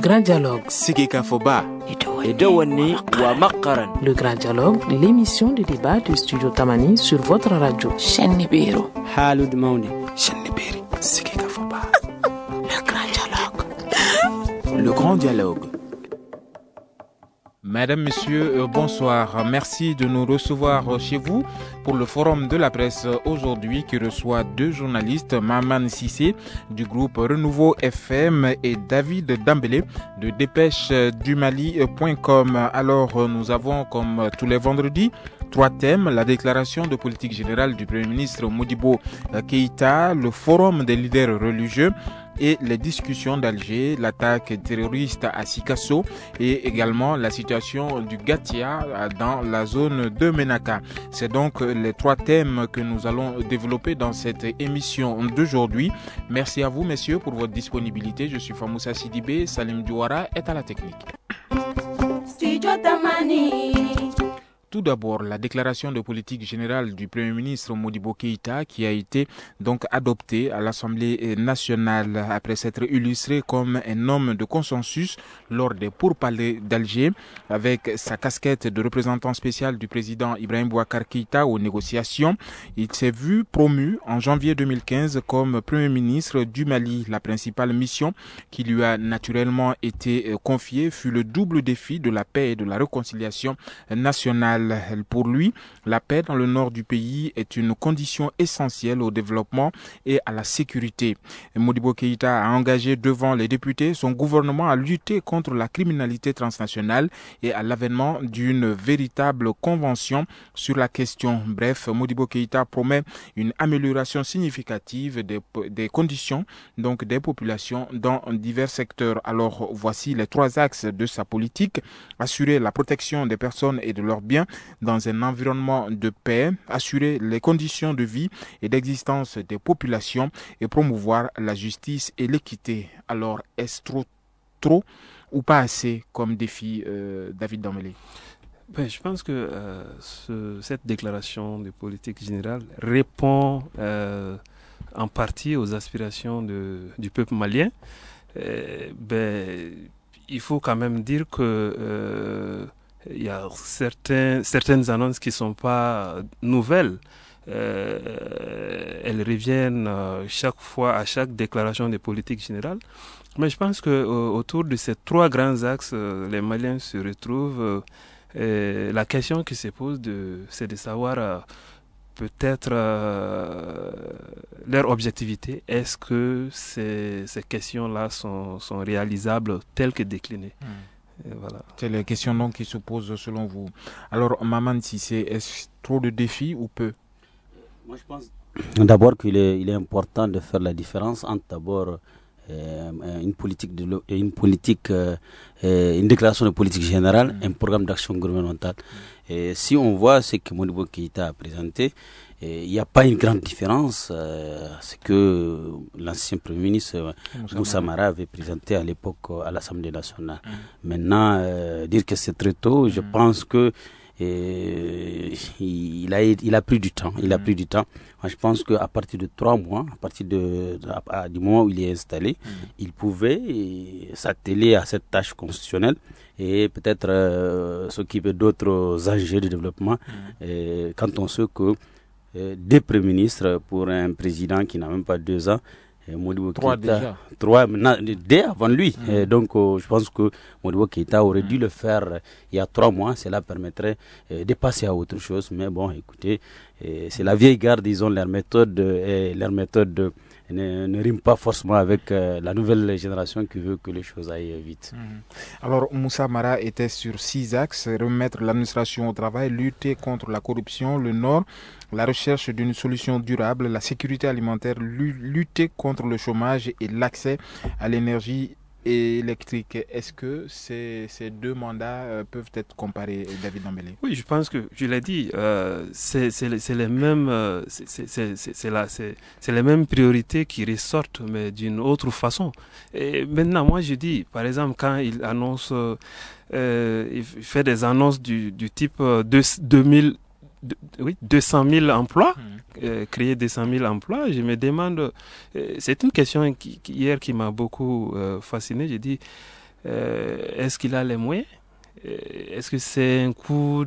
grand dialogue. Sigika Foba. Edouani wa Makaran. Le grand dialogue, l'émission de débat du studio Tamani sur votre radio. Chenibiro. Halud Mauni. Chenibiri. Sigika Foba. Le grand dialogue. Le grand dialogue. Mesdames, Messieurs, bonsoir. Merci de nous recevoir chez vous pour le forum de la presse aujourd'hui qui reçoit deux journalistes, Maman Sissé du groupe Renouveau FM et David Dambélé de dépêche-du-Mali.com. Alors, nous avons comme tous les vendredis trois thèmes: la déclaration de politique générale du Premier ministre Modibo Keïta, le forum des leaders religieux et les discussions d'Alger, l'attaque terroriste à Sikasso et également la situation du Gatia dans la zone de Menaka. C'est donc les trois thèmes que nous allons développer dans cette émission d'aujourd'hui. Merci à vous, messieurs, pour votre disponibilité. Je suis Famoussa Sidibé, Salim Douara est à la technique. Studio Tamani. Tout d'abord, la déclaration de politique générale du Premier ministre Modibo Keïta qui a été donc adoptée à l'Assemblée nationale après s'être illustré comme un homme de consensus lors des pourparlers d'Alger avec sa casquette de représentant spécial du président Ibrahim Boubacar Keïta aux négociations. Il s'est vu promu en janvier 2015 comme Premier ministre du Mali. La principale mission qui lui a naturellement été confiée fut le double défi de la paix et de la réconciliation nationale. Pour lui, la paix dans le nord du pays est une condition essentielle au développement et à la sécurité. Modibo Keïta a engagé devant les députés son gouvernement à lutter contre la criminalité transnationale et à l'avènement d'une véritable convention sur la question. Bref, Modibo Keïta promet une amélioration significative des conditions donc des populations dans divers secteurs. Alors voici les trois axes de sa politique: assurer la protection des personnes et de leurs biens dans un environnement de paix, assurer les conditions de vie et d'existence des populations et promouvoir la justice et l'équité. Alors, est-ce trop ou pas assez comme défi, David Dambélé? Je pense que cette déclaration de politique générale répond en partie aux aspirations du peuple malien. Il faut quand même dire que il y a certaines annonces qui ne sont pas nouvelles. Elles reviennent chaque fois à chaque déclaration de politique générale. Mais je pense que autour de ces trois grands axes, les Maliens se retrouvent. La question qui se pose, c'est de savoir peut-être leur objectivité. Est-ce que ces questions-là sont réalisables telles que déclinées? Voilà. C'est les questions donc qui se posent selon vous. Alors, Maman Sissé, est-ce trop de défis ou peu? Moi, je pense d'abord qu'il est important de faire la différence entre d'abord une déclaration de politique générale, un programme d'action gouvernementale. Et si on voit ce que Modibo Keïta a présenté, il n'y a pas une grande différence. C'est que l'ancien Premier ministre Moussa Mara avait présenté à l'époque à l'Assemblée nationale. Maintenant, dire que c'est très tôt, je pense que il a pris du temps. Il a pris du temps. Moi, je pense qu'à partir de 3 mois, à partir du moment où il est installé, il pouvait s'atteler à cette tâche constitutionnelle et peut-être s'occuper d'autres enjeux de développement. Quand on sait que deux premiers ministres pour un président qui n'a même pas 2 ans, Modibo Keïta, 3 dès avant lui. Donc je pense que Modibo Keïta aurait dû le faire il y a 3 mois. Cela permettrait de passer à autre chose. Mais bon, écoutez, c'est la vieille garde, disons, leur méthode ne rime pas forcément avec la nouvelle génération qui veut que les choses aillent vite. Alors, Moussa Mara était sur 6 axes: remettre l'administration au travail, lutter contre la corruption, le Nord, la recherche d'une solution durable, la sécurité alimentaire, lutter contre le chômage et l'accès à l'énergie électrique. Est-ce que ces 2 mandats peuvent être comparés, David Dambélé? Oui, je pense que, je l'ai dit, c'est les mêmes priorités qui ressortent, mais d'une autre façon. Et maintenant, moi, je dis, par exemple, quand il annonce, il fait des annonces du type 200 000 emplois, créer 200 000 emplois. Je me demande, c'est une question hier qui m'a beaucoup fasciné. J'ai dit, est-ce qu'il a les moyens? Est-ce que c'est un coup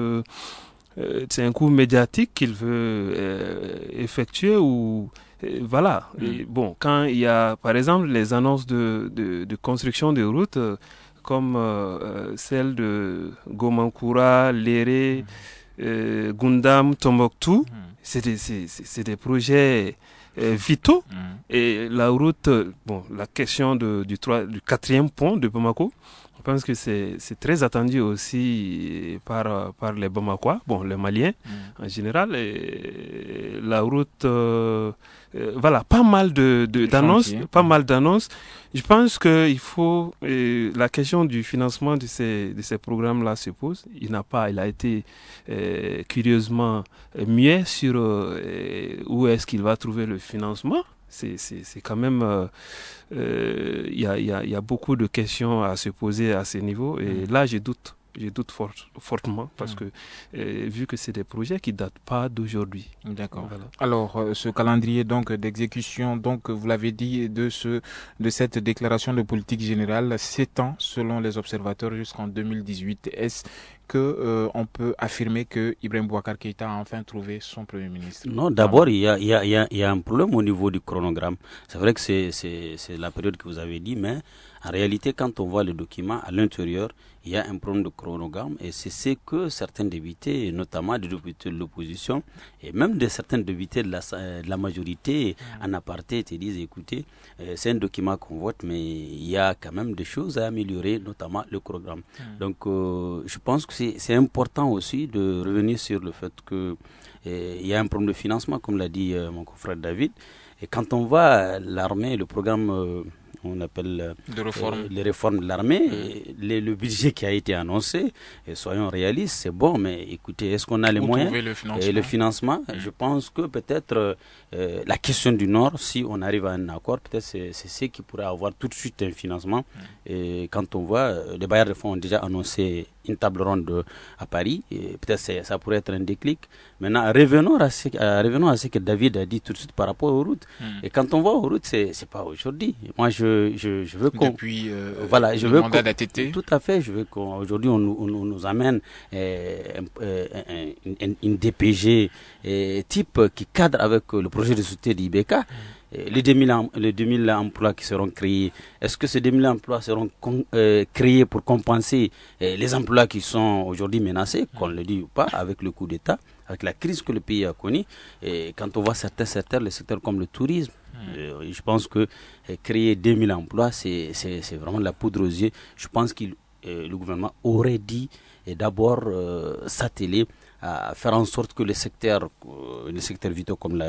médiatique qu'il veut effectuer ou voilà. Et bon, quand il y a par exemple les annonces de construction de routes comme celle de Gomankura, Léré, Gundam, Tombouctou, c'est des projets vitaux. Et la route, la question du quatrième pont de Bamako, je pense que c'est très attendu aussi par les Bamakois, les Maliens en général. Et la route, pas mal d'annonces, pas mal d'annonces. Je pense qu'il faut la question du financement de ces programmes-là se pose. Il a été curieusement muet sur où est-ce qu'il va trouver le financement. C'est quand même il y a beaucoup de questions à se poser à ce niveau et là je doute fortement parce que vu que c'est des projets qui datent pas d'aujourd'hui. D'accord. Voilà. Alors ce calendrier donc d'exécution, donc vous l'avez dit, de cette déclaration de politique générale s'étend selon les observateurs jusqu'en 2018. Est-ce que on peut affirmer que Ibrahim Boubacar Keïta a enfin trouvé son premier ministre? Non, d'abord il y a un problème au niveau du chronogramme. C'est vrai que c'est la période que vous avez dit, mais en réalité, quand on voit le document à l'intérieur, il y a un problème de chronogramme et c'est ce que certains députés, notamment des députés de l'opposition et même de certains députés de la majorité en aparté, te disent écoutez, c'est un document qu'on vote, mais il y a quand même des choses à améliorer, notamment le chronogramme. Donc, je pense que c'est important aussi de revenir sur le fait que il y a un problème de financement, comme l'a dit mon confrère David. Et quand on voit l'armée, le programme on appelle les réformes de l'armée, le budget qui a été annoncé, et soyons réalistes, c'est bon, mais écoutez, est-ce qu'on a les moyens et le financement? Je pense que peut-être la question du Nord, si on arrive à un accord, peut-être c'est ce qui pourrait avoir tout de suite un financement. Et quand on voit, les bailleurs de fonds ont déjà annoncé une table ronde à Paris, et peut-être ça pourrait être un déclic. Maintenant, revenons à ce que David a dit tout de suite par rapport aux routes. Et quand on voit aux routes, c'est pas aujourd'hui. Moi, je veux qu'on... Depuis je le veux mandat d'ATT. Tout à fait. Je veux qu'aujourd'hui, on nous amène une DPG type qui cadre avec le projet de société d'IBK. Les 2000 emplois qui seront créés, est-ce que ces 2000 emplois seront créés pour compenser les emplois qui sont aujourd'hui menacés, qu'on le dit ou pas, avec le coup d'État, avec la crise que le pays a connue? Et quand on voit certains secteurs, les secteurs comme le tourisme, je pense que créer 2000 emplois, c'est vraiment de la poudre aux yeux. Je pense que le gouvernement aurait dit d'abord s'atteler à faire en sorte que les secteurs vitaux comme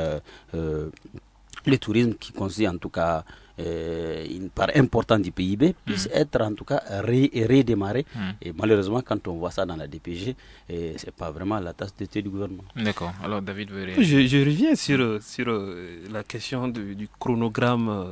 le tourisme, qui constitue en tout cas une part importante du PIB, puisse être en tout cas redémarré. Et malheureusement, quand on voit ça dans la DPG, c'est pas vraiment la tasse de thé du gouvernement. D'accord. Alors David veut réagir. Je reviens sur la question du chronogramme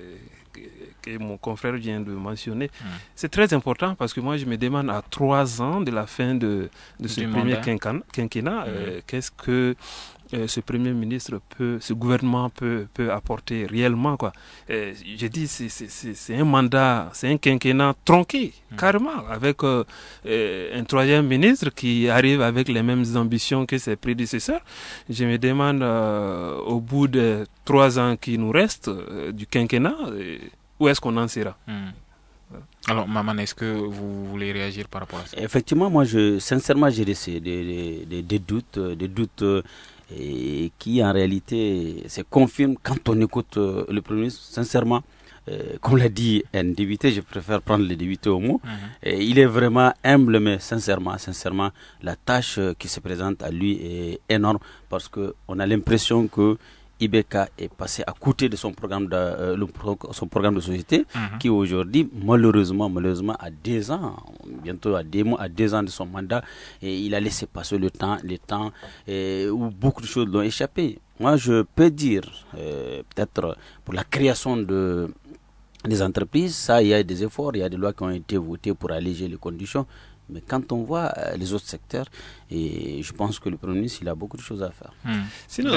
que mon confrère vient de mentionner. C'est très important parce que moi je me demande à 3 ans de la fin de ce premier quinquennat, qu'est-ce que ce premier ministre ce gouvernement peut apporter réellement, quoi. Je dis c'est un mandat, c'est un quinquennat tronqué carrément, avec un troisième ministre qui arrive avec les mêmes ambitions que ses prédécesseurs. Je me demande au bout de 3 ans qui nous restent du quinquennat, où est-ce qu'on en sera? Alors, Maman, est-ce que vous voulez réagir par rapport à ça? Effectivement, moi, sincèrement, j'ai des doutes qui, en réalité, se confirment quand on écoute le Premier ministre. Sincèrement, comme l'a dit un député, je préfère prendre le député au mot. Il est vraiment humble, mais sincèrement, la tâche qui se présente à lui est énorme parce qu'on a l'impression que IBK est passé à côté de son programme de société qui aujourd'hui, malheureusement, à 2 ans, bientôt à 2 ans de son mandat, et il a laissé passer le temps où beaucoup de choses l'ont échappé. Moi, je peux dire, peut-être pour la création des entreprises, ça, il y a des efforts, il y a des lois qui ont été votées pour alléger les conditions. Mais quand on voit les autres secteurs, et je pense que le Premier ministre, il a beaucoup de choses à faire. Sinon,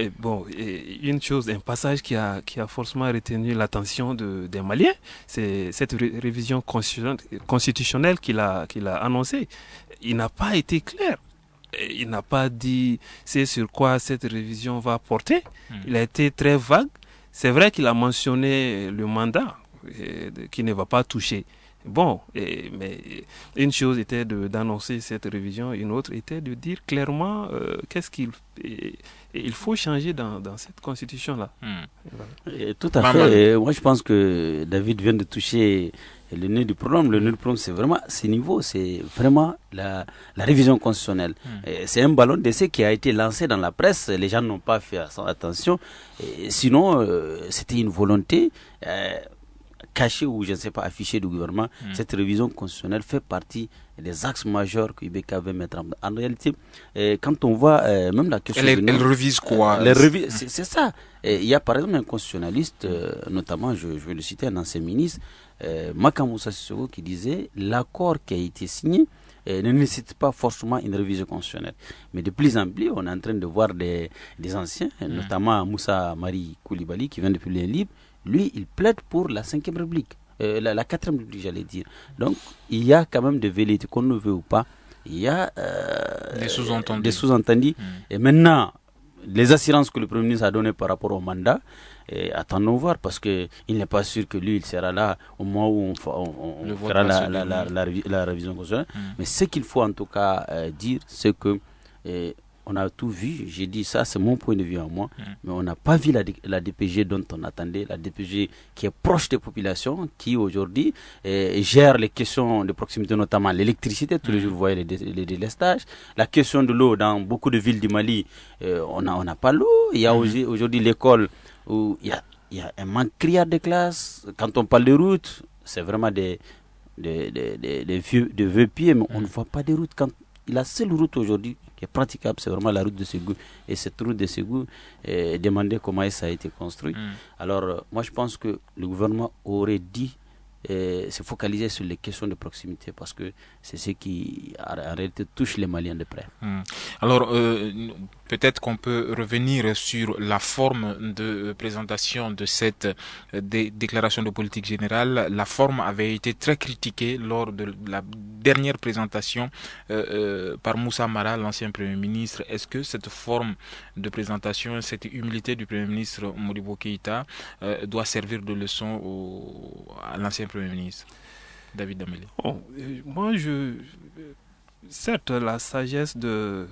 une chose, un passage qui a forcément retenu l'attention des Maliens, c'est cette révision constitutionnelle qu'il a annoncée. Il n'a pas été clair. Il n'a pas dit c'est sur quoi cette révision va porter. Il a été très vague. C'est vrai qu'il a mentionné le mandat qui ne va pas toucher. Bon, mais une chose était d'annoncer cette révision, une autre était de dire clairement qu'est-ce il faut changer dans cette constitution-là. Voilà. Tout à fait. Et moi, je pense que David vient de toucher le nœud du problème. Le nœud du problème, c'est vraiment ce niveau, c'est vraiment la révision constitutionnelle. C'est un ballon d'essai qui a été lancé dans la presse. Les gens n'ont pas fait attention. Sinon, c'était une volonté cachée ou je ne sais pas affichée du gouvernement. Cette révision constitutionnelle fait partie des axes majeurs que IBK veut mettre en place. En réalité, quand on voit même la question... Elle révise quoi? C'est ça. Il y a par exemple un constitutionnaliste, notamment, je vais le citer, un ancien ministre, Makan Moussa Sissoko, qui disait l'accord qui a été signé ne nécessite pas forcément une révision constitutionnelle. Mais de plus en plus, on est en train de voir des anciens, notamment Moussa Mari Koulibaly, qui vient de publier un livre. Lui, il plaide pour la 5e République, la 4e République, j'allais dire. Donc, il y a quand même des velléités, qu'on ne veut ou pas. Il y a des sous-entendus. Et maintenant, les assurances que le Premier ministre a données par rapport au mandat, attendons voir, parce qu'il n'est pas sûr que lui, il sera là au moment où on fera la révision constitutionnelle. Mais ce qu'il faut en tout cas dire, c'est que on a tout vu, j'ai dit ça, c'est mon point de vue à moi, mais on n'a pas vu la DPG dont on attendait, la DPG qui est proche des populations, qui aujourd'hui gère les questions de proximité, notamment l'électricité. Tous les jours, vous voyez les délestages. La question de l'eau, dans beaucoup de villes du Mali, on n'a pas l'eau. Il y a aujourd'hui l'école où il y a un manque criard de classes. Quand on parle de routes, c'est vraiment des vieux pieds, mais on ne voit pas de routes. La seule route aujourd'hui qui est praticable, c'est vraiment la route de Ségou. Et cette route de Ségou, demander comment ça a été construit. Alors, moi, je pense que le gouvernement aurait dit se focaliser sur les questions de proximité, parce que c'est ce qui, en réalité, touche les Maliens de près. Alors, peut-être qu'on peut revenir sur la forme de présentation de cette déclaration de politique générale. La forme avait été très critiquée lors de la dernière présentation par Moussa Mara, l'ancien Premier ministre. Est-ce que cette forme de présentation, cette humilité du Premier ministre Modibo Keïta doit servir de leçon à l'ancien Premier ministre David Damelé? Moi, certes, la sagesse de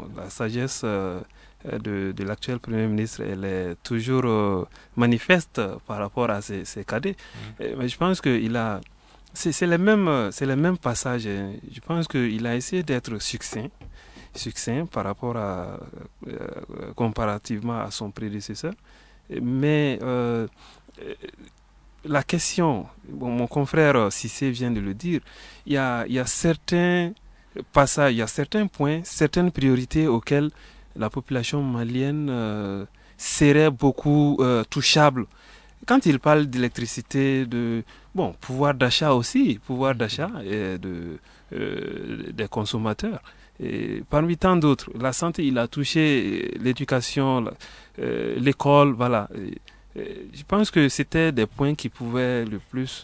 l'actuel Premier ministre, elle est toujours manifeste par rapport à ses cadets. Mais je pense que c'est le même passage. Je pense qu'il a essayé d'être succinct par rapport comparativement à son prédécesseur. Mais la question, mon confrère Cissé vient de le dire, il y a certains passages, il y a certains points, certaines priorités auxquelles la population malienne serait beaucoup touchable. Quand il parle d'électricité, pouvoir d'achat aussi, des consommateurs. Et parmi tant d'autres, la santé, il a touché l'éducation, l'école, voilà. Je pense que c'était des points qui pouvaient le plus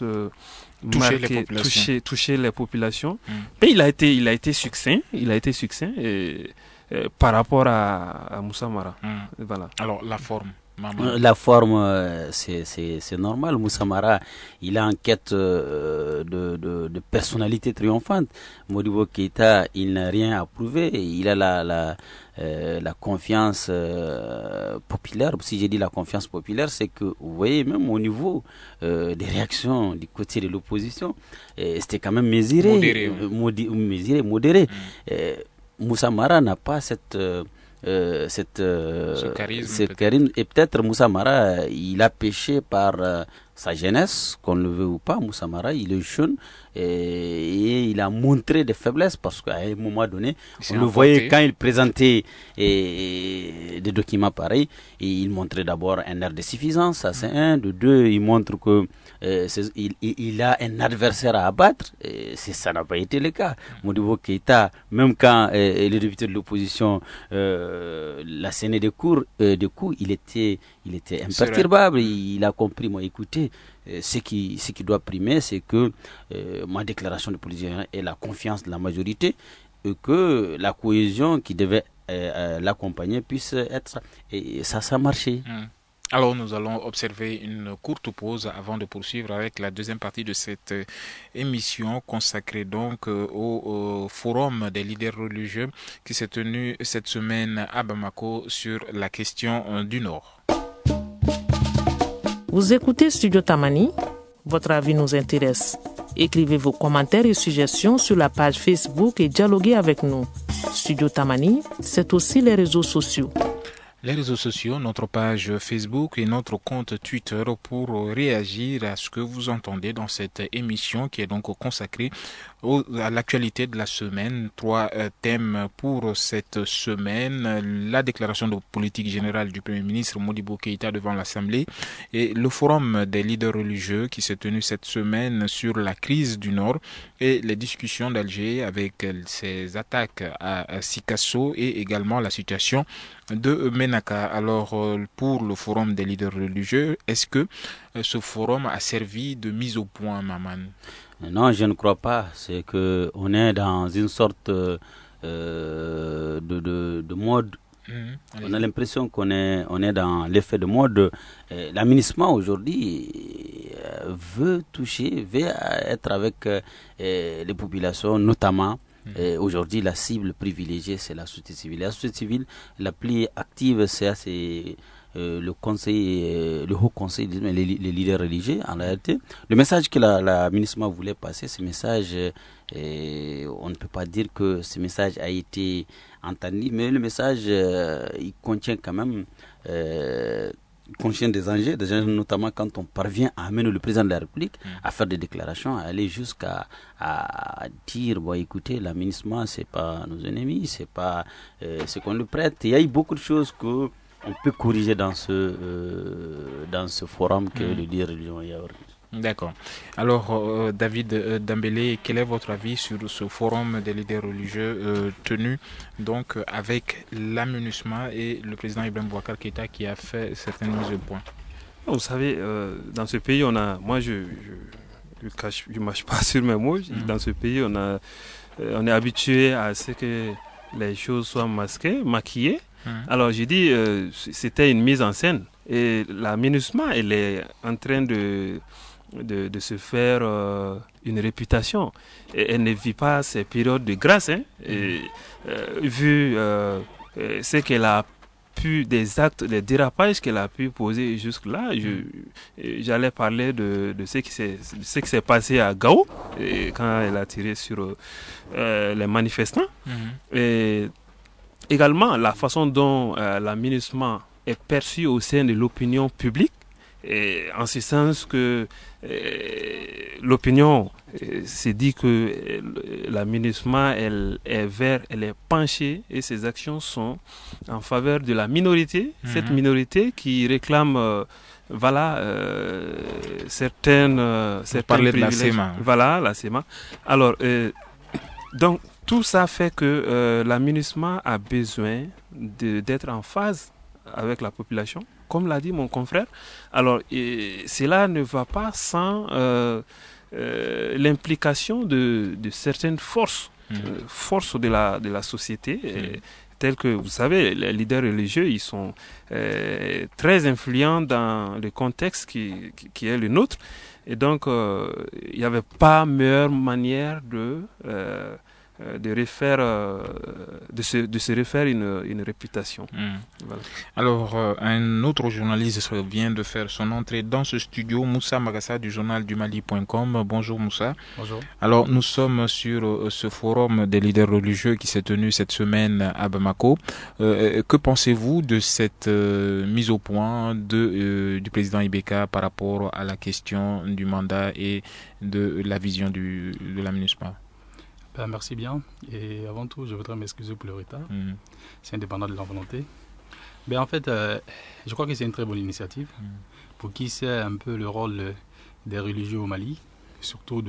toucher les populations. Mais il a été succinct, par rapport à Moussa Mara. Voilà. Alors la forme. La forme, c'est normal. Moussa Mara, il est en quête de personnalité triomphante. Modibo Keïta, il n'a rien à prouver. Il a la confiance populaire. Si j'ai dit la confiance populaire, c'est que vous voyez, même au niveau des réactions du côté de l'opposition, c'était quand même mesuré, modéré. Moussa Mara n'a pas ce charisme, et peut-être Moussa Mara, il a péché par sa jeunesse, qu'on le veut ou pas. Moussa Mara, il est jeune et il a montré des faiblesses parce qu'à un moment donné, on le voyait quand il présentait des documents pareils, et il montrait d'abord un air de suffisance, ça c'est un. De deux, il montre que il a un adversaire à abattre. Ça n'a pas été le cas. Modibo Keïta, même quand les députés de l'opposition l'assénaient des coups, il était imperturbable. Il a compris, moi, écoutez, ce qui doit primer, c'est que ma déclaration de politique générale est la confiance de la majorité et que la cohésion qui devait l'accompagner puisse être. Et ça a marché. Alors nous allons observer une courte pause avant de poursuivre avec la deuxième partie de cette émission consacrée donc au forum des leaders religieux qui s'est tenu cette semaine à Bamako sur la question du Nord. Vous écoutez Studio Tamani, votre avis nous intéresse. Écrivez vos commentaires et suggestions sur la page Facebook et dialoguez avec nous. Studio Tamani, c'est aussi les réseaux sociaux. Les réseaux sociaux, notre page Facebook et notre compte Twitter pour réagir à ce que vous entendez dans cette émission qui est donc consacrée à l'actualité de la semaine. 3 thèmes pour cette semaine: la déclaration de politique générale du Premier ministre Modibo Keïta devant l'Assemblée et le forum des leaders religieux qui s'est tenu cette semaine sur la crise du Nord et les discussions d'Alger avec ses attaques à Sikasso et également la situation de Menaka. Alors, pour le forum des leaders religieux, est-ce que ce forum a servi de mise au point, Maman? Non, je ne crois pas. C'est que on est dans une sorte de mode. On a l'impression qu'on est dans l'effet de mode. L'aménagement aujourd'hui veut être avec les populations, notamment. Aujourd'hui, la cible privilégiée, c'est la société civile. La société civile, la plus active, c'est le haut conseil, les leaders religieux. En réalité, le message que la ministre voulait passer, ce message, on ne peut pas dire que ce message a été entendu, mais le message, il contient quand même conscient des enjeux, notamment quand on parvient à amener le président de la République à faire des déclarations, à aller jusqu'à dire, bon, écoutez, l'aménagement, c'est pas nos ennemis, c'est pas ce qu'on lui prête. Il y a eu beaucoup de choses que on peut corriger dans ce forum que le dire religion y a organisé. D'accord. Alors, David Dambélé, quel est votre avis sur ce forum des leaders religieux tenu donc avec l'AMINUSMA et le président Ibrahim Boubacar Keïta qui a fait certaines mises au point? Vous savez, dans ce pays, moi je mâche pas sur mes mots. Dans ce pays, on est habitué à ce que les choses soient maquillées. Alors j'ai dit, c'était une mise en scène. Et l'AMINUSMA, elle est en train de se faire une réputation. Et elle ne vit pas ces périodes de grâce. Vu ce qu'elle a pu, des actes, des dérapages qu'elle a pu poser jusque-là, j'allais parler de ce qui s'est passé à Gao, quand elle a tiré sur les manifestants. Et également, la façon dont l'AMINUSMA est perçu au sein de l'opinion publique, et en ce sens que l'opinion s'est dit que l'AMINUSMA elle est penchée et ses actions sont en faveur de la minorité, cette minorité qui réclame certains privilèges. La SEMA. Voilà, la SEMA. Alors, donc, tout ça fait que l'AMINUSMA a besoin d'être en phase avec la population, comme l'a dit mon confrère. Alors, cela ne va pas sans l'implication de certaines forces de la société, telles que, vous savez, les leaders religieux, ils sont très influents dans le contexte qui est le nôtre. Et donc, il n'y avait pas meilleure manière de de se refaire une réputation. Voilà. Alors, un autre journaliste vient de faire son entrée dans ce studio, Moussa Magassa du journal du Mali.com. Bonjour Moussa. Bonjour. Alors, nous sommes sur ce forum des leaders religieux qui s'est tenu cette semaine à Bamako. Que pensez-vous de cette mise au point du président Ibeka par rapport à la question du mandat et de la vision de la MINUSMA? Merci bien. Et avant tout, je voudrais m'excuser pour le retard. C'est indépendant de la volonté. En fait, je crois que c'est une très bonne initiative pour qui sait un peu le rôle des religieux au Mali, surtout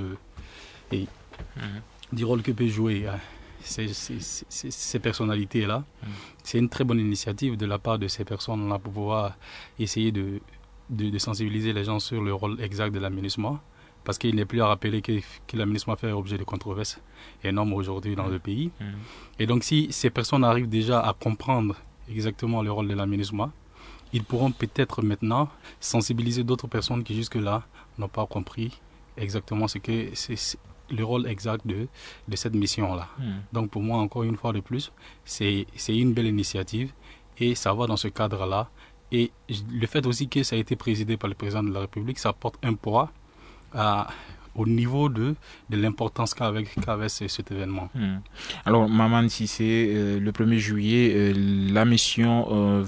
du rôle que peut jouer ces personnalités-là. C'est une très bonne initiative de la part de ces personnes-là pour pouvoir essayer de sensibiliser les gens sur le rôle exact de la MINUSMA. Parce qu'il n'est plus à rappeler que la MINUSMA fait objet de controverses énormes aujourd'hui dans le pays. Et donc si ces personnes arrivent déjà à comprendre exactement le rôle de la MINUSMA, ils pourront peut-être maintenant sensibiliser d'autres personnes qui jusque-là n'ont pas compris exactement ce que c'est le rôle exact de cette mission-là. Donc pour moi, encore une fois de plus, c'est une belle initiative et ça va dans ce cadre-là. Et le fait aussi que ça a été présidé par le président de la République, ça apporte un poids au niveau de l'importance qu'avait cet événement. Alors, Maman Cissé, le 1er juillet, la mission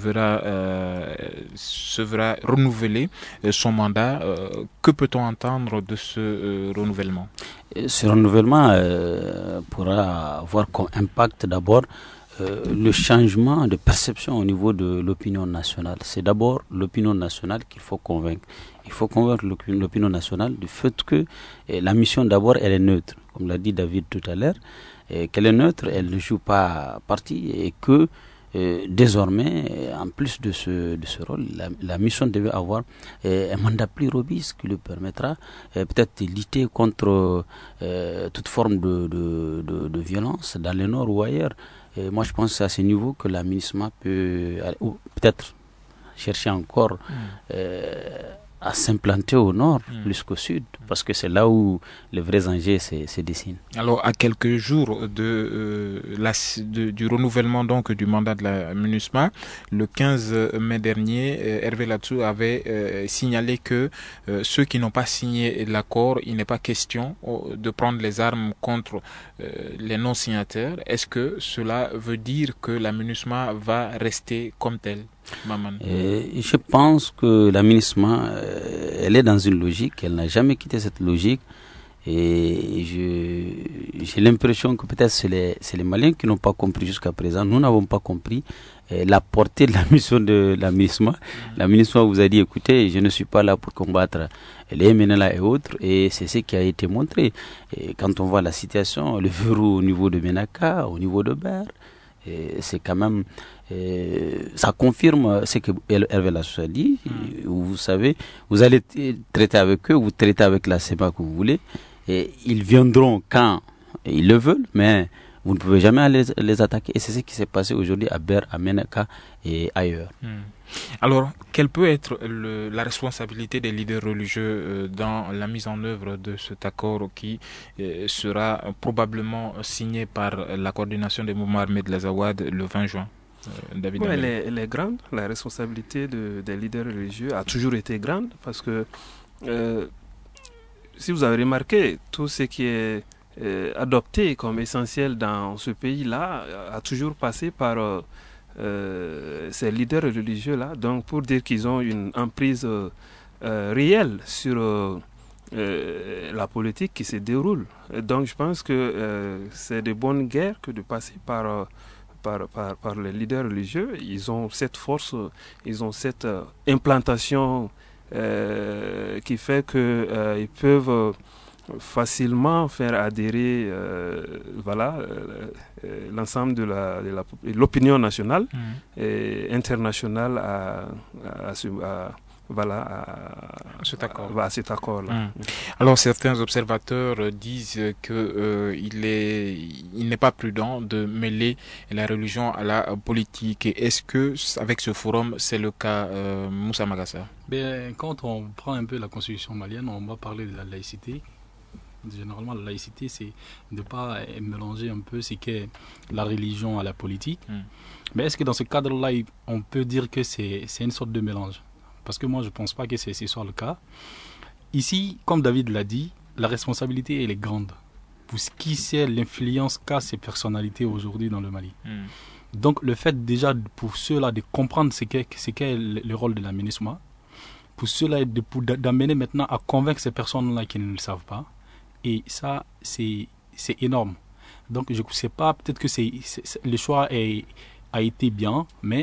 se verra renouveler son mandat. Que peut-on entendre de ce renouvellement? Ce renouvellement pourra avoir comme impact d'abord le changement de perception au niveau de l'opinion nationale. C'est d'abord l'opinion nationale qu'il faut convaincre. Il faut convaincre l'opinion nationale du fait que la mission d'abord elle est neutre, comme l'a dit David tout à l'heure, qu'elle est neutre, elle ne joue pas parti et que désormais, en plus de ce rôle, la mission devait avoir un mandat plus robuste qui lui permettra peut-être de lutter contre toute forme de violence dans le nord ou ailleurs. Et moi, je pense que c'est à ce niveau que la MINUSMA peut peut-être chercher encore à s'implanter au nord plus qu'au sud, parce que c'est là où les vrais enjeux se dessinent. Alors, à quelques jours du renouvellement donc du mandat de la MINUSMA, le 15 mai dernier, Hervé Latsou avait signalé que ceux qui n'ont pas signé l'accord, il n'est pas question de prendre les armes contre les non-signataires. Est-ce que cela veut dire que la MINUSMA va rester comme telle? Maman. Je pense que la MINUSMA, elle est dans une logique, elle n'a jamais quitté cette logique. Et j'ai l'impression que peut-être c'est les Maliens qui n'ont pas compris jusqu'à présent. Nous n'avons pas compris la portée de la mission de la MINUSMA. La MINUSMA vous a dit, écoutez, je ne suis pas là pour combattre les MNLA et autres, et c'est ce qui a été montré. Et quand on voit la situation, le verrou au niveau de Menaka, au niveau de Ber, c'est quand même... ça confirme ce que Hervé Lassou a dit. Vous savez, vous allez traiter avec eux, vous traitez avec la CEMA que vous voulez, et ils viendront quand ils le veulent, mais vous ne pouvez jamais les attaquer. Et c'est ce qui s'est passé aujourd'hui à Ber, à Menaka et ailleurs. Alors, quelle peut être la responsabilité des leaders religieux dans la mise en œuvre de cet accord qui sera probablement signé par la coordination des mouvements armés de l'Azawad le 20 juin? David, elle est grande. La responsabilité des leaders religieux a toujours été grande parce que si vous avez remarqué, tout ce qui est adopté comme essentiel dans ce pays-là a toujours passé par ces leaders religieux-là. Donc pour dire qu'ils ont une emprise réelle sur la politique qui se déroule. Donc je pense que c'est de bonne guerre que de passer par les leaders religieux. Ils ont cette force, ils ont cette implantation qui fait qu'ils peuvent facilement faire adhérer l'ensemble de l'opinion nationale et internationale à cet accord-là. Alors certains observateurs disent que il n'est pas prudent de mêler la religion à la politique. Et est-ce que avec ce forum c'est le cas, Moussa Magassa? Quand on prend un peu la constitution malienne, on va parler de la laïcité. Généralement, la laïcité, c'est de ne pas mélanger un peu ce qu'est la religion à la politique. Mais est-ce que dans ce cadre-là, on peut dire que c'est une sorte de mélange? Parce que moi, je ne pense pas que ce soit le cas. Ici, comme David l'a dit, la responsabilité, elle est grande. Pour ce qui c'est l'influence qu'a ces personnalités aujourd'hui dans le Mali. Donc, le fait déjà, pour ceux-là, de comprendre ce qu'est le rôle de la MINUSMA, pour ceux-là, d'amener maintenant à convaincre ces personnes-là qui ne le savent pas. Et ça, c'est énorme. Donc, je ne sais pas, peut-être que le choix a été bien, mais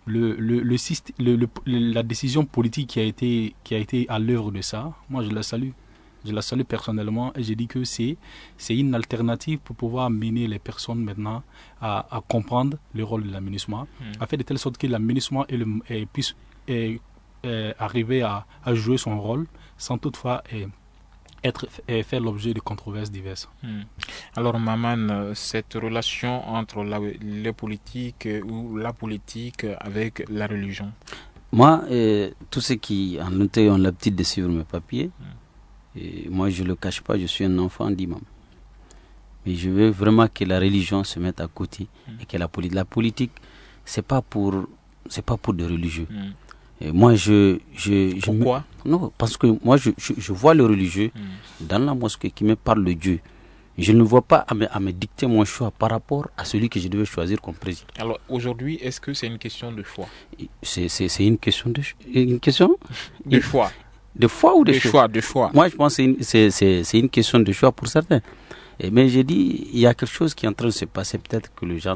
la décision politique qui a été à l'œuvre de ça, moi je la salue. Je la salue personnellement et je dis que c'est une alternative pour pouvoir mener les personnes maintenant à comprendre le rôle de la MINUSMA, à faire de telle sorte que la MINUSMA puisse arriver à jouer son rôle sans toutefois faire l'objet de controverses diverses. Alors Maman, cette relation entre les politiques ou la politique avec la religion? Moi, tous ceux qui en noté ont l'habitude de suivre mes papiers, et moi je ne le cache pas, je suis un enfant d'imam. Mais je veux vraiment que la religion se mette à côté et que la politique, c'est pas pour des religieux. Et moi, Pourquoi? Non, parce que moi, je vois le religieux dans la mosquée qui me parle de Dieu. Je ne vois pas à me dicter mon choix par rapport à celui que je devais choisir comme président. Alors aujourd'hui, est-ce que c'est une question de choix? C'est une question de choix. De foi ou de choix? Moi, je pense que c'est une question de choix pour certains. Mais j'ai dit, il y a quelque chose qui est en train de se passer, peut-être que les gens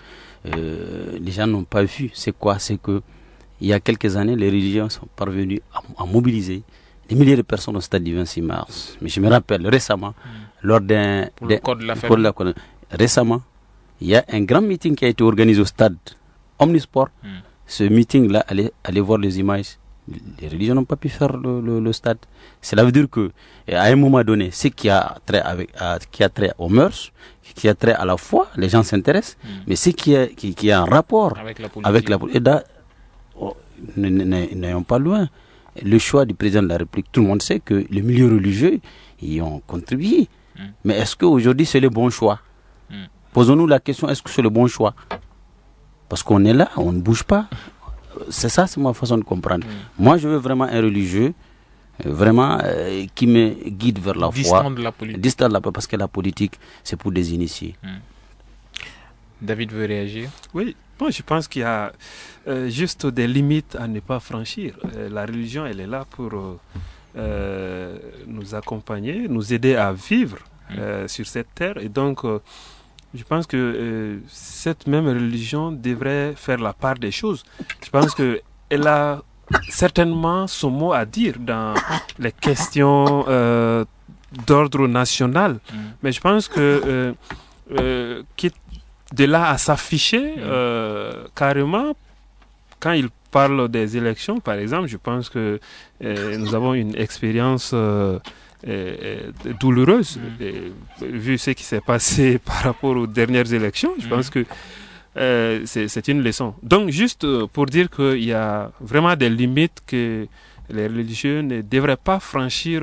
n'ont pas vu. C'est quoi? C'est que il y a quelques années, les religions sont parvenus à mobiliser des milliers de personnes au stade du 26 mars. Mais je me rappelle récemment, lors le code de la famille. Récemment, il y a un grand meeting qui a été organisé au stade Omnisport. Ce meeting-là, allez voir les images. Les religions n'ont pas pu faire le stade. Cela veut dire que, à un moment donné, ce qui a trait aux mœurs, qui a trait à la foi, les gens s'intéressent. Mais ce qui a un rapport avec la politique, n'ayons pas loin. Le choix du président de la République, tout le monde sait que les milieux religieux y ont contribué. Mais est-ce qu'aujourd'hui c'est le bon choix? Posons-nous la question, est-ce que c'est le bon choix? Parce qu'on est là, on ne bouge pas. C'est ma façon de comprendre. Moi, je veux vraiment un religieux, vraiment qui me guide vers la foi. Distant de la politique. Distant de la politique, parce que la politique, c'est pour des initiés. David veut réagir? Oui, bon, je pense qu'il y a juste des limites à ne pas franchir. La religion, elle est là pour nous accompagner, nous aider à vivre sur cette terre. Et donc, je pense que cette même religion devrait faire la part des choses. Je pense qu'elle a certainement son mot à dire dans les questions d'ordre national. Mais je pense que de là à s'afficher carrément, quand il parle des élections, par exemple, je pense que nous avons une expérience douloureuse, vu ce qui s'est passé par rapport aux dernières élections. Je pense que c'est une leçon. Donc, juste pour dire qu'il y a vraiment des limites que les religieux ne devraient pas franchir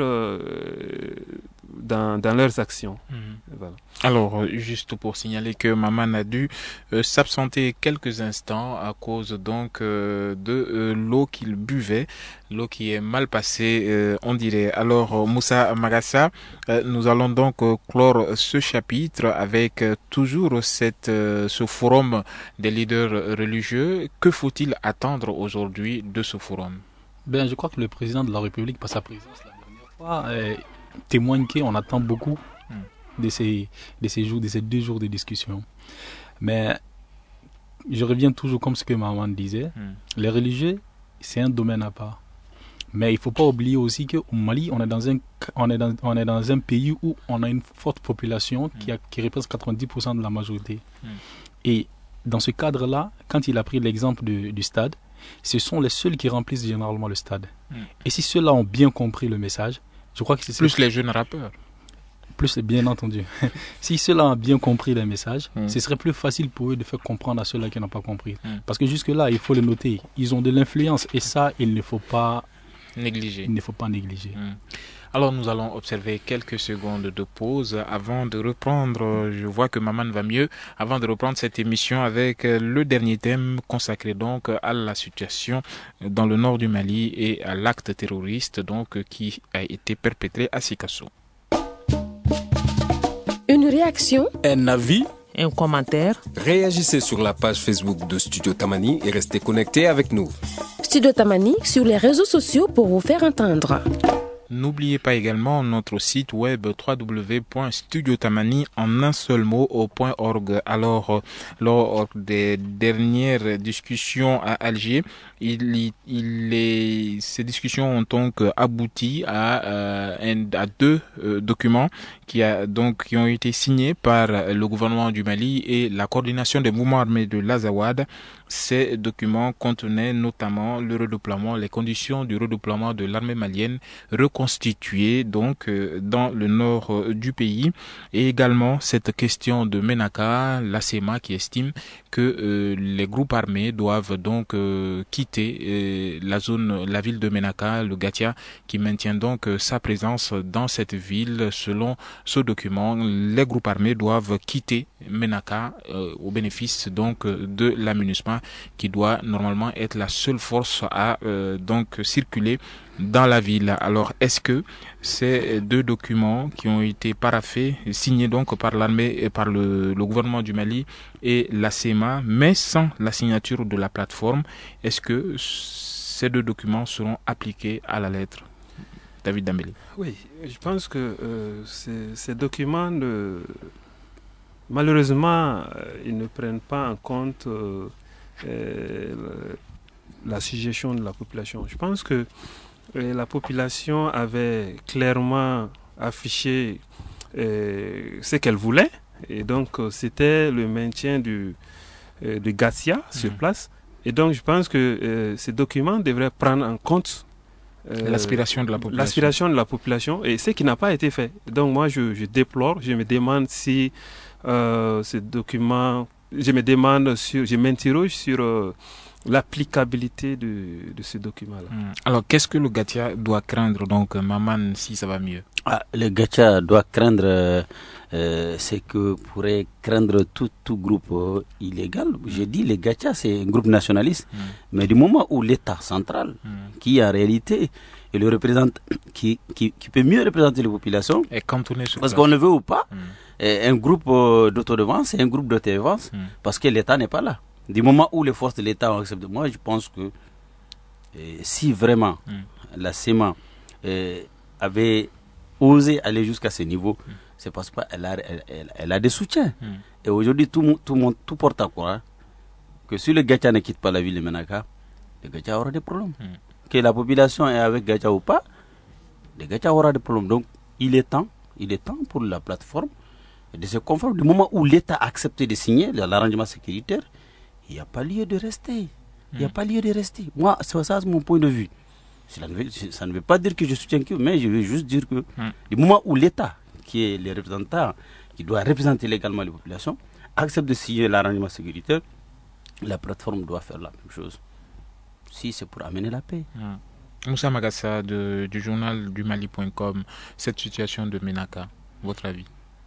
dans leurs actions. Voilà. Alors, juste pour signaler que Maman a dû s'absenter quelques instants à cause donc de l'eau qu'il buvait, l'eau qui est mal passée, on dirait. Alors, Moussa Magassa, nous allons donc clore ce chapitre avec toujours ce forum des leaders religieux. Que faut-il attendre aujourd'hui de ce forum? Je crois que le président de la République, par sa présence la dernière fois, témoigne qu'on attend beaucoup de ces 2 jours de discussion. Mais je reviens toujours comme ce que Maman disait, les religieux, c'est un domaine à part. Mais il ne faut pas oublier aussi qu'au Mali, on est dans un pays où on a une forte population qui représente 90% de la majorité. Et dans ce cadre-là, quand il a pris l'exemple du stade, ce sont les seuls qui remplissent généralement le stade. Et si ceux-là ont bien compris le message, je crois que c'est plus les jeunes rappeurs. Plus, bien entendu. Si ceux-là ont bien compris le message, ce serait plus facile pour eux de faire comprendre à ceux-là qui n'ont pas compris. Parce que jusque-là, il faut le noter, ils ont de l'influence et ça, il ne faut pas négliger. Alors nous allons observer quelques secondes de pause avant de reprendre, je vois que Maman va mieux, avant de reprendre cette émission avec le dernier thème consacré donc à la situation dans le nord du Mali et à l'acte terroriste donc qui a été perpétré à Sikasso. Une réaction, un avis, un commentaire. Réagissez sur la page Facebook de Studio Tamani et restez connectés avec nous. Studio Tamani sur les réseaux sociaux pour vous faire entendre. N'oubliez pas également notre site web www.studiotamani en un seul mot.org. Alors, lors des dernières discussions à Alger, ces discussions ont donc abouti à deux documents qui ont été signés par le gouvernement du Mali et la coordination des mouvements armés de l'Azawad. Ces documents contenaient notamment le redéploiement, les conditions du redéploiement de l'armée malienne reconstituée donc dans le nord du pays, et également cette question de Ménaka, la CEMA qui estime que les groupes armés doivent donc quitter la ville de Ménaka, le Gatia, qui maintient donc sa présence dans cette ville. Selon ce document, les groupes armés doivent quitter Ménaka au bénéfice donc de la MINUSMA, qui doit normalement être la seule force à donc circuler dans la ville. Alors, est-ce que ces deux documents qui ont été paraphés, signés donc par l'armée et par le gouvernement du Mali et la CEMA, mais sans la signature de la plateforme, est-ce que ces deux documents seront appliqués à la lettre? David Dambélé. Oui, je pense que ces documents, malheureusement, ils ne prennent pas en compte la suggestion de la population. Je pense que la population avait clairement affiché ce qu'elle voulait, et donc c'était le maintien de Gatia sur place. Et donc je pense que ces documents devraient prendre en compte l'aspiration de la population. Et ce qui n'a pas été fait. Donc moi je déplore, je me demande si ces documents, je m'interroge sur l'applicabilité de ce document-là. Alors, qu'est-ce que le Gatia doit craindre, donc, Maman, si ça va mieux? Le Gatia doit craindre ce que pourrait craindre tout groupe illégal. J'ai dit, le Gatia, c'est un groupe nationaliste. Mais du moment où l'État central, qui en réalité est le représentant, qui peut mieux représenter les populations, est cantonné sur parce qu'on le veut ou pas, un groupe d'autodéfense, c'est un groupe d'autodéfense, parce que l'État n'est pas là. Du moment où les forces de l'État ont accepté, moi je pense que si vraiment la CEMA avait osé aller jusqu'à ce niveau, c'est parce qu'elle a des soutiens. Et aujourd'hui, tout porte à croire que si le Gatia ne quitte pas la ville de Ménaka, le Gatia aura des problèmes. Que la population est avec Gatia ou pas, le Gatia aura des problèmes. Donc il est temps pour la plateforme de se conformer. Du moment où l'État a accepté de signer l'arrangement sécuritaire, il n'y a pas lieu de rester. Il n'y a pas lieu de rester. Moi, c'est ça mon point de vue. Ça ne veut pas dire que je soutiens que, mais je veux juste dire que du moment où l'État, qui est le représentant, qui doit représenter légalement les populations, accepte de signer l'arrangement sécuritaire, la plateforme doit faire la même chose. Si c'est pour amener la paix. Moussa Magassa du journal du Mali.com, cette situation de Ménaka, votre avis?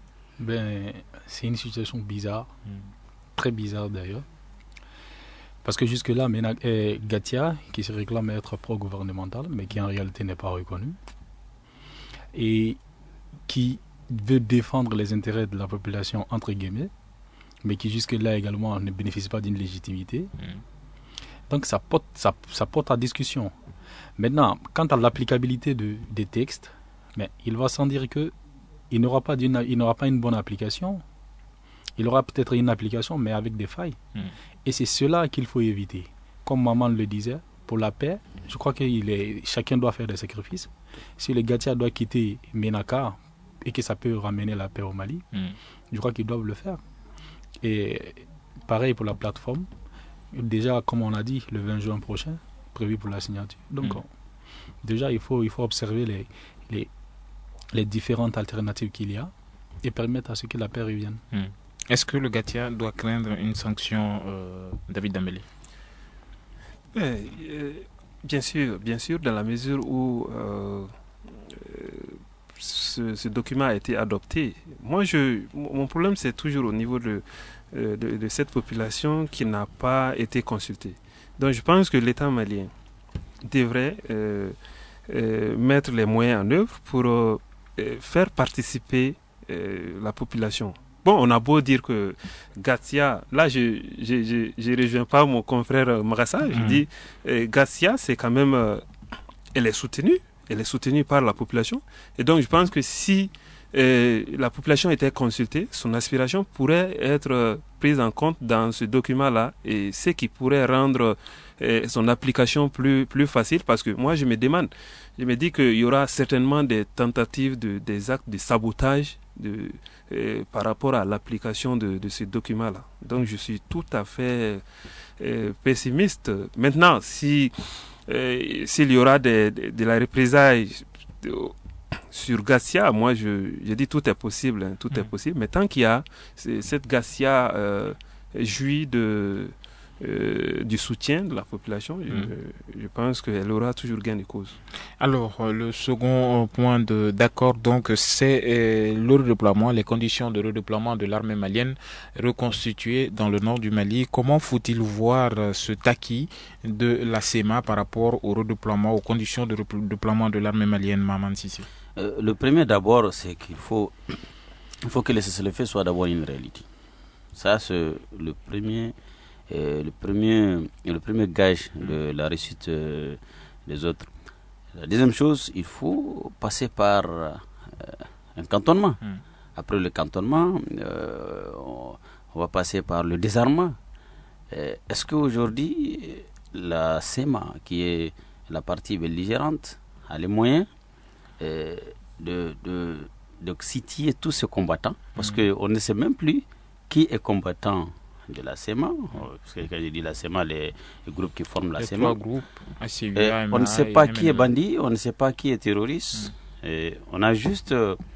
C'est une situation bizarre, très bizarre d'ailleurs. Parce que jusque-là, Gatia, qui se réclame être pro-gouvernemental, mais qui en réalité n'est pas reconnu, et qui veut défendre les intérêts de la population, entre guillemets, mais qui jusque-là également ne bénéficie pas d'une légitimité. Donc ça porte à discussion. Maintenant, quant à l'applicabilité des textes, mais il va sans dire qu'il n'aura pas une bonne application. Il aura peut-être une application, mais avec des failles. Et c'est cela qu'il faut éviter. Comme Maman le disait, pour la paix, je crois que chacun doit faire des sacrifices. Si le Gatia doit quitter Ménaka et que ça peut ramener la paix au Mali, je crois qu'ils doivent le faire. Et pareil pour la plateforme. Déjà, comme on a dit, le 20 juin prochain, prévu pour la signature. Donc, déjà, il faut observer les différentes alternatives qu'il y a et permettre à ce que la paix revienne. Est-ce que le Gatia doit craindre une sanction, David Dambélé? Bien sûr, dans la mesure où ce document a été adopté, mon problème c'est toujours au niveau de cette population qui n'a pas été consultée. Donc je pense que l'État malien devrait mettre les moyens en œuvre pour faire participer la population. Bon, on a beau dire que Gatsia, là je rejoins pas mon confrère Marassa, je dis Gatsia c'est quand même, elle est soutenue par la population, et donc je pense que si la population était consultée, son aspiration pourrait être prise en compte dans ce document-là, et ce qui pourrait rendre son application plus facile, parce que moi je me dis qu'il y aura certainement des tentatives des actes de sabotage par rapport à l'application de ce document-là. Donc je suis tout à fait pessimiste. Maintenant, s'il y aura de la représailles sur Gatsia, moi je dis tout est possible, hein, tout est possible, mais tant qu'il y a cette Gatsia jouit du soutien de la population, je pense qu'elle aura toujours gain de cause. Alors, le second point d'accord, donc, c'est le redéploiement, les conditions de redéploiement de l'armée malienne reconstituée dans le nord du Mali. Comment faut-il voir cet acquis de la CEMA par rapport au redéploiement, aux conditions de redéploiement de l'armée malienne, Maman Sissi? Le premier d'abord, c'est qu'il faut que le cessez-le-feu soit d'abord une réalité. Ça, c'est le premier gage de la réussite des autres. La deuxième chose, il faut passer par un cantonnement. Après le cantonnement, on va passer par le désarmement. Est-ce qu'aujourd'hui, la CEMA, qui est la partie belligérante, a les moyens de sitiller tous ces combattants? Parce qu'on ne sait même plus qui est combattant de la CEMA, parce que quand je dis la CEMA, les groupes qui forment la CEMA, on ne sait pas qui est bandit, on ne sait pas qui est terroriste, on a juste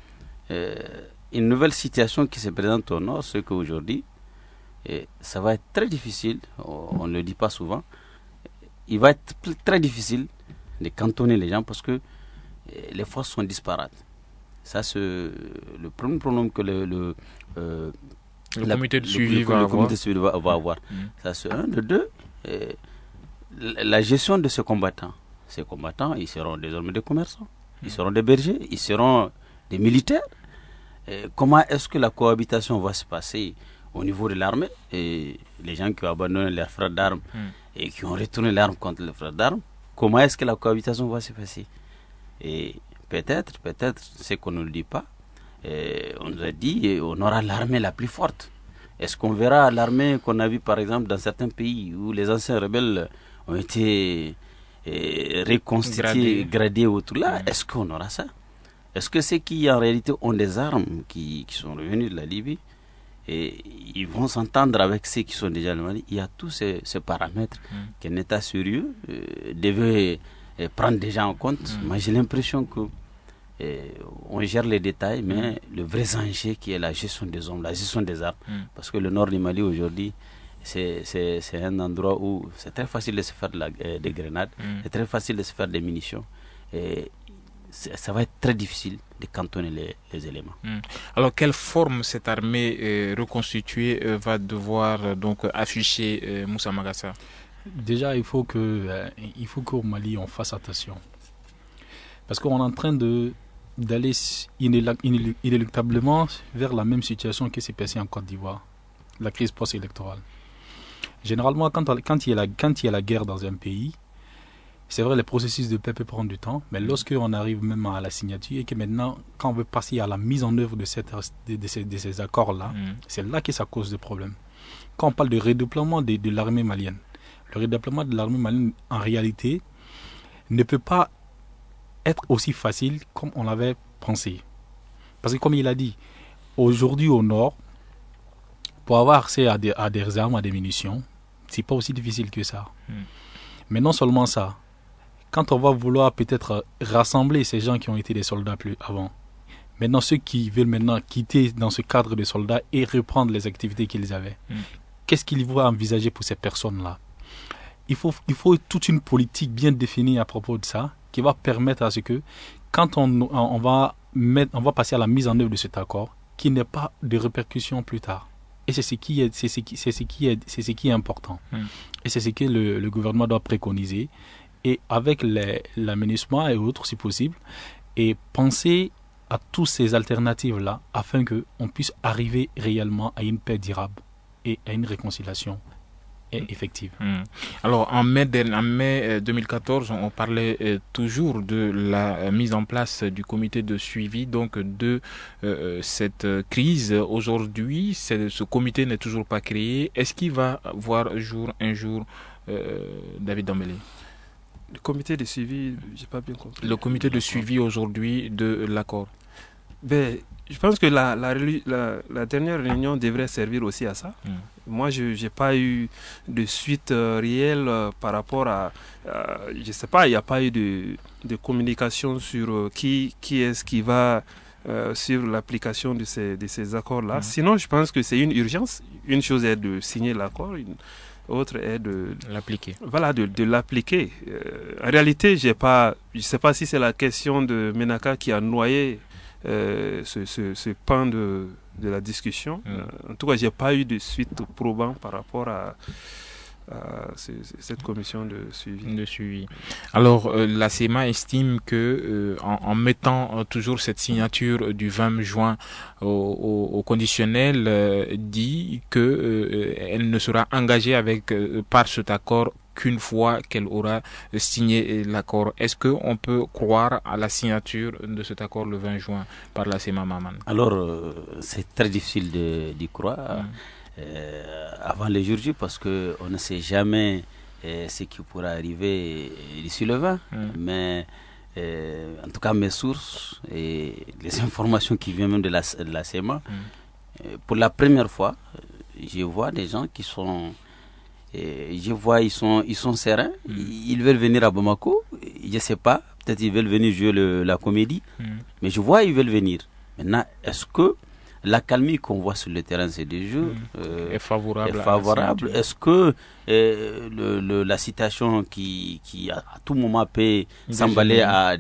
une nouvelle situation qui se présente au nord, c'est qu'aujourd'hui, ça va être très difficile, on ne le dit pas souvent, il va être très difficile de cantonner les gens parce que les forces sont disparates. Ça, c'est le premier problème que le comité de suivi va avoir. Ça, c'est un. De deux, la gestion de ces combattants, ils seront désormais des commerçants, ils seront des bergers, ils seront des militaires. Comment est-ce que la cohabitation va se passer au niveau de l'armée? Et les gens qui ont abandonné leurs frères d'armes et qui ont retourné l'arme contre les frères d'armes, comment est-ce que la cohabitation va se passer? Et peut-être, c'est qu'on ne le dit pas, on nous a dit on aura l'armée la plus forte. Est-ce qu'on verra l'armée qu'on a vue par exemple dans certains pays où les anciens rebelles ont été reconstitués, gradés autour là? Est-ce qu'on aura ça? Est-ce que ceux qui en réalité ont des armes qui sont revenus de la Libye et ils vont s'entendre avec ceux qui sont déjà dans le Mali? Il y a tous ces paramètres qu'un État sérieux devait prendre déjà en compte. Moi j'ai l'impression que on gère les détails, mais le vrai enjeu qui est la gestion des hommes, la gestion des armes. Parce que le nord du Mali aujourd'hui, c'est un endroit où c'est très facile de se faire des grenades, c'est très facile de se faire des munitions. Et ça va être très difficile de cantonner les éléments. Alors, quelle forme cette armée reconstituée va devoir donc afficher, Moussa Magassa? Déjà, il faut qu'au Mali, on fasse attention. Parce qu'on est en train d'aller inéluctablement vers la même situation qui s'est passée en Côte d'Ivoire, la crise post-électorale. Généralement, quand il y a la guerre dans un pays, c'est vrai, les processus de paix peuvent prendre du temps, mais lorsqu'on arrive même à la signature et que maintenant, quand on veut passer à la mise en œuvre de ces accords-là, c'est là que ça cause des problèmes. Quand on parle de redéploiement de l'armée malienne, le redéploiement de l'armée malienne, en réalité, ne peut pas être aussi facile comme on l'avait pensé. Parce que comme il a dit, aujourd'hui au nord, pour avoir accès à des armes, à des munitions, c'est pas aussi difficile que ça. Mais non seulement ça, quand on va vouloir peut-être rassembler ces gens qui ont été des soldats plus avant, maintenant ceux qui veulent maintenant quitter dans ce cadre de soldats et reprendre les activités qu'ils avaient, qu'est-ce qu'ils vont envisager pour ces personnes-là? Il faut toute une politique bien définie à propos de ça, qui va permettre à ce que, quand on va passer à la mise en œuvre de cet accord qui n'ait pas de répercussions plus tard. Et c'est ce qui est important. Et c'est ce que le gouvernement doit préconiser. Et avec l'aménagement et autres, si possible, et penser à toutes ces alternatives-là afin qu'on puisse arriver réellement à une paix durable et à une réconciliation effective. Alors en mai 2014, on parlait toujours de la mise en place du comité de suivi donc de cette crise. Aujourd'hui, ce comité n'est toujours pas créé. Est-ce qu'il va voir un jour, David Dambélé? Le comité de suivi, j'ai pas bien compris. Le comité de suivi aujourd'hui de l'accord. Ben, je pense que la dernière réunion devrait servir aussi à ça. Moi, je n'ai pas eu de suite réelle par rapport à... je ne sais pas, il n'y a pas eu de communication sur qui est-ce qui va sur l'application de ces accords-là. Sinon, je pense que c'est une urgence. Une chose est de signer l'accord, autre est de l'appliquer. Voilà, de l'appliquer. En réalité, je ne sais pas si c'est la question de Menaka qui a noyé ce pan de la discussion. En tout cas, je n'ai pas eu de suite probant par rapport à cette commission de suivi. Alors, la CEMA estime que en mettant toujours cette signature du 20 juin au conditionnel, dit que elle ne sera engagée par cet accord qu'une fois qu'elle aura signé l'accord. Est-ce qu'on peut croire à la signature de cet accord le 20 juin par la CEMA, Maman? Alors, c'est très difficile d'y croire avant le jour J parce qu'on ne sait jamais ce qui pourra arriver d'ici le 20. Mais en tout cas, mes sources et les informations qui viennent même de la CEMA, pour la première fois, je vois des gens qui sont... ils sont sereins, ils veulent venir à Bamako, je ne sais pas, peut-être ils veulent venir jouer la comédie, mais je vois ils veulent venir. Maintenant, est-ce que la calmie qu'on voit sur le terrain ces 2 jours est favorable? Est-ce que la situation qui à tout moment peut s'emballer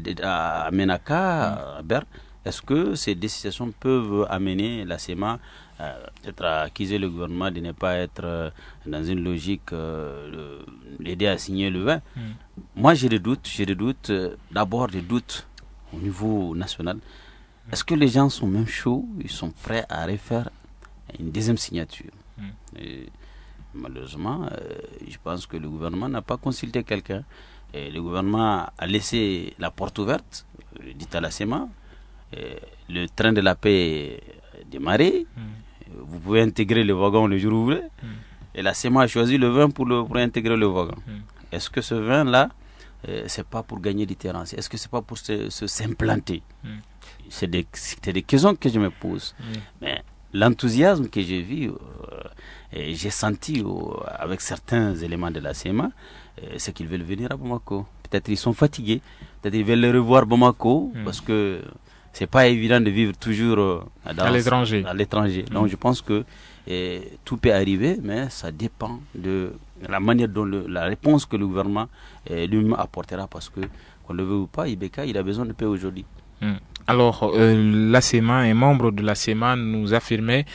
à Menaka, à Ber, est-ce que ces décisions peuvent amener la CEMA peut-être à accuser le gouvernement de ne pas être dans une logique l'aider à signer le 20? Moi j'ai des doutes, d'abord des doutes au niveau national. Est-ce que les gens sont même chauds, ils sont prêts à refaire une deuxième signature? Et malheureusement, je pense que le gouvernement n'a pas consulté quelqu'un. Et le gouvernement a laissé la porte ouverte, dit à la CEMA, le train de la paix démarrer. Vous pouvez intégrer le wagon le jour où vous voulez. Et la CEMA a choisi le 20 pour intégrer le wagon. Est-ce que ce 20-là, c'est pas pour gagner du terrain? Est-ce que c'est pas pour s'implanter? C'est des questions que je me pose. Mais l'enthousiasme que j'ai vu et j'ai senti avec certains éléments de la CEMA, c'est qu'ils veulent venir à Bamako. Peut-être ils sont fatigués, peut-être ils veulent le revoir Bamako, parce que c'est pas évident de vivre toujours à l'étranger. Donc je pense que tout peut arriver, mais ça dépend de la manière dont la réponse que le gouvernement lui-même apportera, parce que qu'on le veut ou pas, Ibeka, il a besoin de paix aujourd'hui. Alors, la CEMA, un membre de la CEMA nous affirmait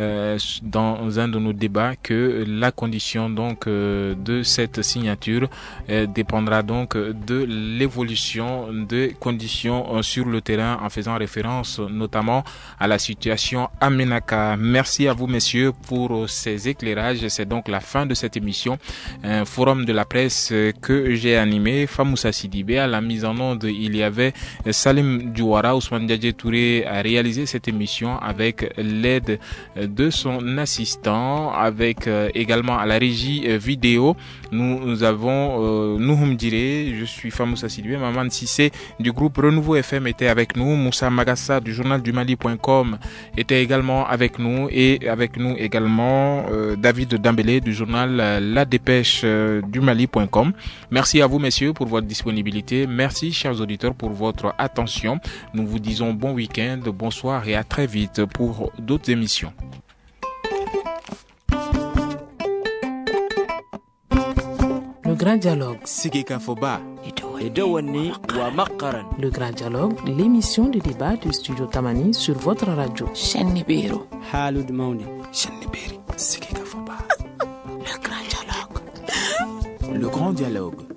dans un de nos débats que la condition donc de cette signature dépendra donc de l'évolution des conditions sur le terrain, en faisant référence notamment à la situation à Menaka. Merci à vous messieurs pour ces éclairages. C'est donc la fin de cette émission, un forum de la presse que j'ai animé. Famoussa Sidibé à la mise en onde, il y avait Salim Douara. Ousmane Diadje Touré a réalisé cette émission avec l'aide de son assistant, avec également à la régie vidéo. Nous avons Nouhoum Diré, je suis Famoussa Sidibé, Maman Sissé du groupe Renouveau FM était avec nous, Moussa Magassa du journal du Mali.com était également avec nous, et avec nous également David Dambélé du journal La Dépêche du Mali.com. Merci à vous messieurs pour votre disponibilité. Merci chers auditeurs pour votre attention. Nous vous disons bon week-end, bonsoir et à très vite pour d'autres émissions. Le grand dialogue. Sigi Kafoba. Ido Edawani wa makaran. Le Grand Dialogue, l'émission de débat du studio Tamani sur votre radio. Shenibiro. Halud Mauni. Le Grand Dialogue. Le Grand Dialogue.